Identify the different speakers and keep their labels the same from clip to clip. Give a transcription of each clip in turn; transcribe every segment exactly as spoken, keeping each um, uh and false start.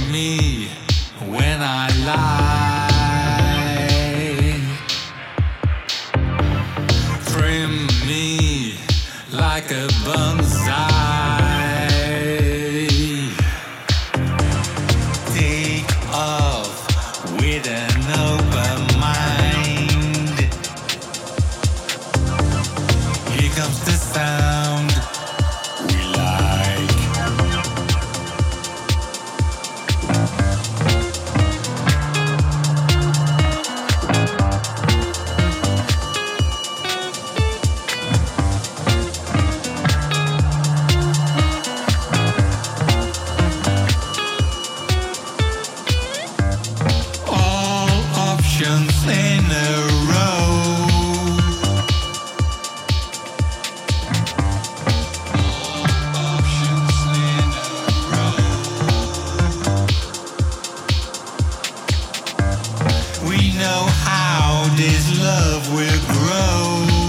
Speaker 1: me when I lie. Trim me like a bonsai. Take off with an open mind. Here comes the sound we like. All options in a row. We know how this love will grow.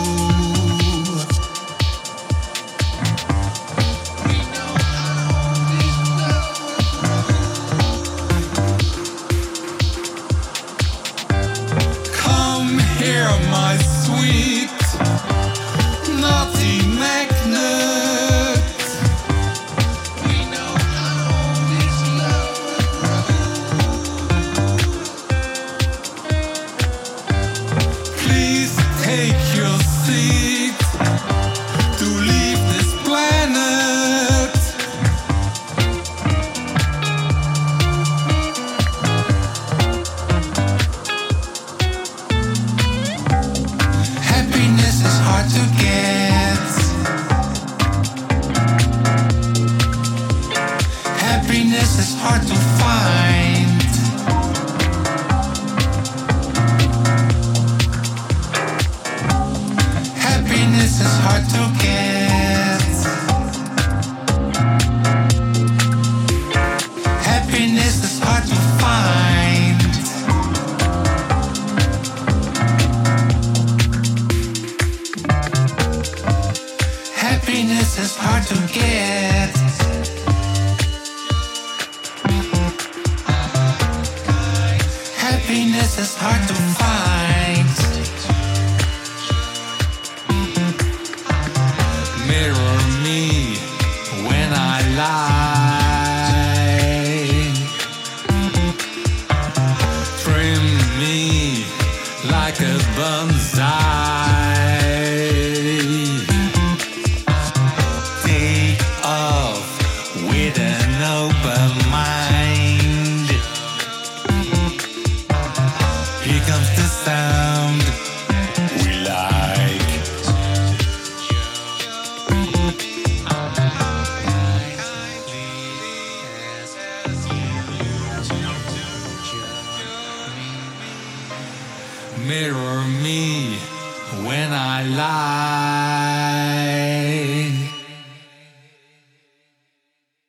Speaker 1: Come here, my sweet naughty magnet. We know how this love will grow. Please take your seat to leave this planet. Happiness is hard to get. Happiness is hard to find. Happiness is hard to get. Happiness is hard to find. Happiness is hard to get. Happiness is hard to find. Mirror me when I lie. Trim me like a bonsai. Take off with an open mind. Here comes the sound we like. Mirror me when I lie.